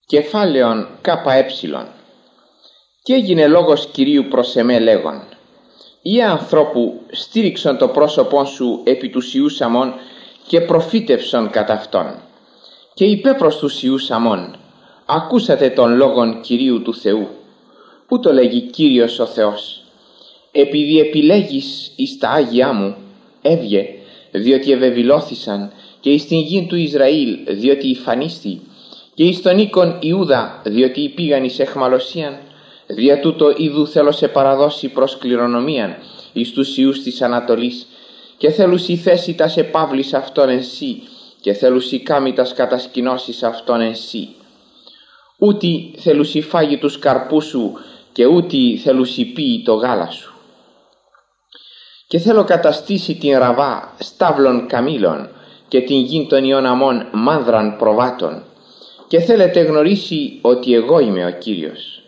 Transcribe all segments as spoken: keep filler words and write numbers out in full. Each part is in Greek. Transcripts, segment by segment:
Κεφάλαιον ΚΕ. Και έγινε λόγος Κυρίου προς εμέ λέγον: «Ιε ανθρώπου, στήριξον το πρόσωπον σου επί τους ιούς αμών και προφήτευσον κατά αυτόν. Και είπε προς τους ιούς αμών: ακούσατε τον λόγον Κυρίου του Θεού. Ούτω λέγει Κύριος ο Θεός: επειδή επιλέγεις εις τα Άγια μου, έβγε, διότι ευεβηλώθησαν, και εις την γην του Ισραήλ, διότι υφανίστη, και εις τον οίκον Ιούδα, διότι υπήγαν εις αιχμαλωσίαν. Δια τούτο ιδού θέλω σε παραδώσει προς κληρονομίαν εις τους ιούς της Ανατολής, και θέλουσι θέση τας επαύλης αυτών εν σύ, και θέλουσι κάμει τας κατασκηνώσεις αυτών εν σύ. Ούτι θέλουσι φάγει τους καρπούς σου, και ούτι θέλουσι πίει το γάλα σου. Και θέλω καταστήσει την Ραβά στάβλων καμήλων, και την γην των ιών αμών μάνδραν προβάτων. Και θέλετε γνωρίσει ότι εγώ είμαι ο Κύριος.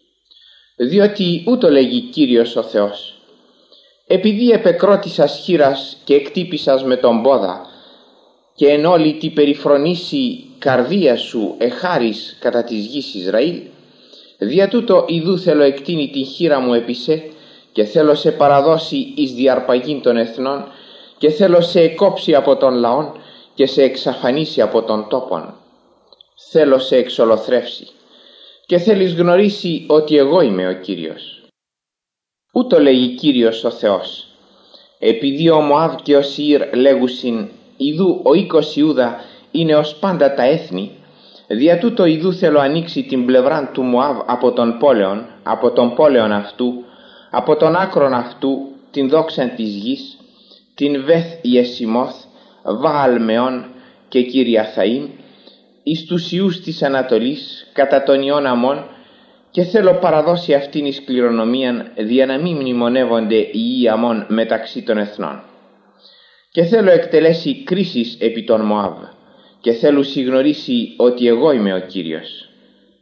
Διότι ούτω λέγει Κύριος ο Θεός: επειδή επεκρότησας χήρας και εκτύπησας με τον πόδα, και εν όλη τη περιφρονήσει καρδία σου εχάρις κατά της γης Ισραήλ, δια τούτο ιδού θέλω εκτείνει την χείρα μου επί σε, και θέλω σε παραδώσει εις διαρπαγήν των εθνών, και θέλω σε εκόψει από τον λαόν και σε εξαφανίσει από τον τόπον. Θέλω σε εξολοθρεύσει, και θέλεις γνωρίσει ότι εγώ είμαι ο Κύριος. Ούτω λέγει Κύριος ο Θεός: επειδή ο Μωάβ και ο Σηήρ λέγουσιν, ιδού ο οίκος Ιούδα είναι ως πάντα τα έθνη, δια τούτο ιδού θέλω ανοίξει την πλευράν του Μωάβ από τον πόλεον, από τον πόλεον αυτού, από τον άκρον αυτού, την δόξαν της γης, την Βεθ Ιεσιμόθ, Βαάλ Μεών και Κυριαθαΐμ, εις τους ιούς της Ανατολής, κατά των ιών αμών, και θέλω παραδώσει αυτήν εις κληρονομίαν, δια να μην μνημονεύονται οι ιοί αμών μεταξύ των εθνών. Και θέλω εκτελέσει κρίσεις επί τον Μωάβ, και θέλω συγνωρίσει ότι εγώ είμαι ο Κύριος.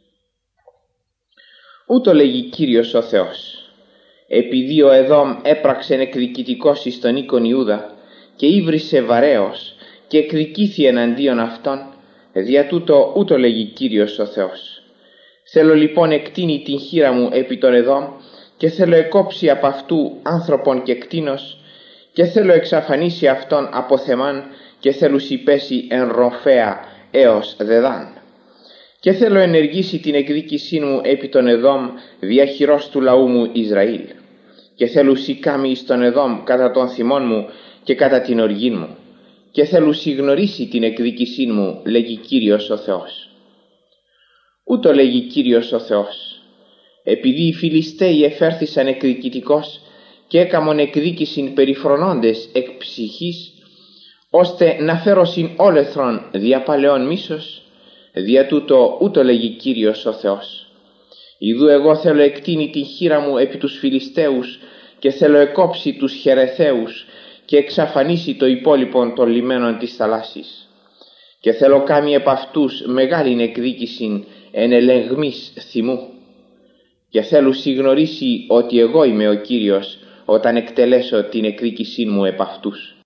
Ούτω λέγει Κύριος ο Θεός: επειδή ο Εδόμ έπραξεν εκδικητικός εις τον οίκον Ιούδα, και ύβρισε βαρέως, και εκδικήθη εναντίον αυτών, δια τούτο ούτω λέγει Κύριος ο Θεός: θέλω λοιπόν εκτείνει την χείρα μου επί τον Εδόμ, και θέλω εκόψει από αυτού άνθρωπον και κτήνος, και θέλω εξαφανίσει αυτόν από Θεμάν, και θέλω συμπέσει εν Ροφέα έως Δεδάν. Και θέλω ενεργήσει την εκδίκησή μου επί τον Εδόμ δια χειρός του λαού μου Ισραήλ. Και θέλω σηκάμει εις τον Εδόμ κατά τον θυμών μου και κατά την οργήν μου. Και θέλω συγνωρίσει την εκδίκησή μου, λέγει Κύριος ο Θεός. Ούτω λέγει Κύριος ο Θεός: επειδή οι Φιλιστέοι εφέρθησαν εκδικητικός και έκαμον εκδίκησιν περιφρονώντες εκ ψυχής, ώστε να φέρωσιν όλεθρον δια παλαιών μίσος, δια τούτο ούτω λέγει Κύριος ο Θεός: ιδού εγώ θέλω εκτείνει την χείρα μου επί τους Φιλιστέους, και θέλω εκόψει τους Χερεθαίους και εξαφανίσει το υπόλοιπον των λιμένων της θαλάσσης. Και θέλω κάμει επ' αυτούς μεγάλην εκδίκησιν εν ελεγμής θυμού. Και θέλω συγνωρίσει ότι εγώ είμαι ο Κύριος, όταν εκτελέσω την εκδίκησή μου επ' αυτούς.